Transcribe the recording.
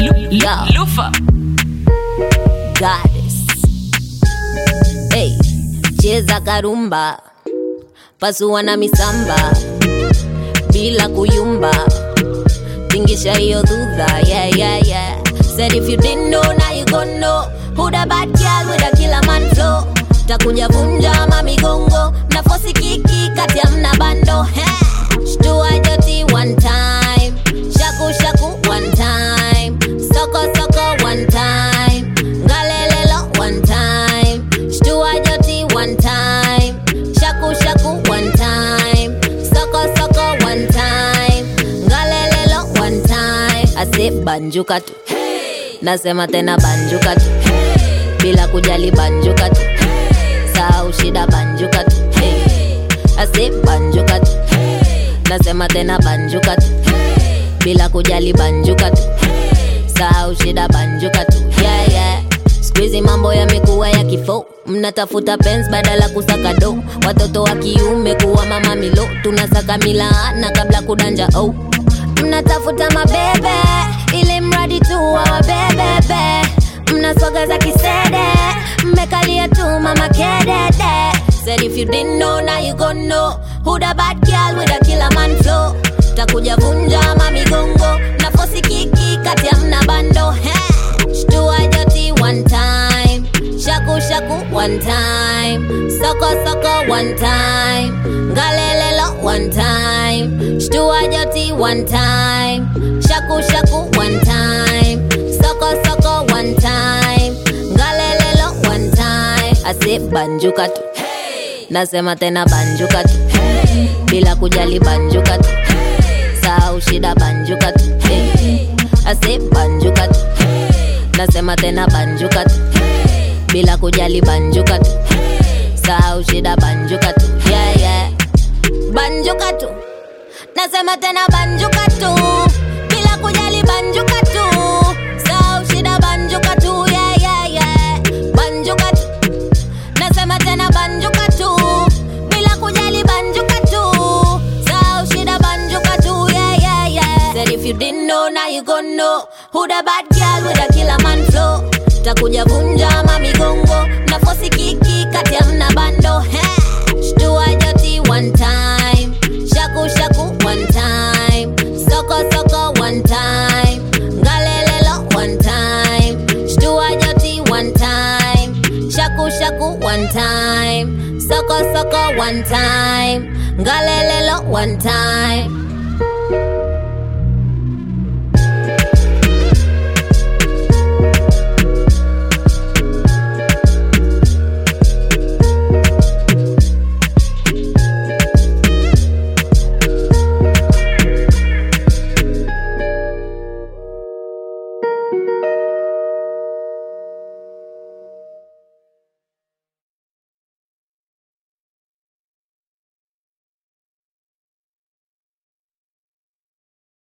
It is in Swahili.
Lufa Goddess. Hey, cheza karumba, pasua na misamba, bila kuyumba, tingisha hiyo dhudha, yeah. Said if you didn't know, now you gon' know. Who the bad girl with a killer man flow? Takuja vunja mamigongo, na fosi kiki kati ya mna bando. Shtua joti one time, shaku one time, soko one time, ngalelelo one time. Shtua joti one time, shaku one time, soko one time, ngalelelo one time. Ase banjuka tu, nasema tena banjuka tu, bila kujali banjuka tu, sahau shida banjuka tu. Ase banjuka tu, nasema tena banjuka tu, bila kujali banjuka tu, sahau shida banjuka tu. Yeah. Squeezy mambo yamekuwa ya kifo, mnatafuta pens badala kusaka do. Watoto wa kiume kuwa mama milo, tunasaka milaana kabla kudanja mnatafuta mabebe, ili mradi tu wa bebebe. Mnasoga za kisede, mmekalia tu mama kedede. Said if you didn't know, now you gon' know. Who the bad girl with a killer man flow? Takuja vunja mamigongo, na fosi kiki kati ya mna bando. Shtua joti one time, shaku one time, soko one time, ngalelelo one time. Shtua joti one time, shaku one time, soko one time, ngalelelo one time. Ase banjuka tu, nasema tena banjuka tu, bila kujali banjuka tu, sahau shida banjuka tu. Ase banjuka tu, nasema tena banjuka tu, bila kujali banjuka tu, sahau shida banjuka tu. Yeah. Banjuka tu, nasema tena banjuka tu, bila kujali banjuka tu, sahau shida banjuka tu. Yeah. Banjuka tu, nasema tena banjuka tu, bila kujali banjuka tu, sahau shida banjuka tu. Yeah. Said if you didn't know, now you gon' know. Who the bad girl with a killer man flow? Takuja vunja mamigongo, na fosi kiki kati ya mna bando. Shtua joti one time, shaku one time, soko one time, ngalelelo one time. Shtua joti one time, shaku one time, soko one time, ngalelelo one time.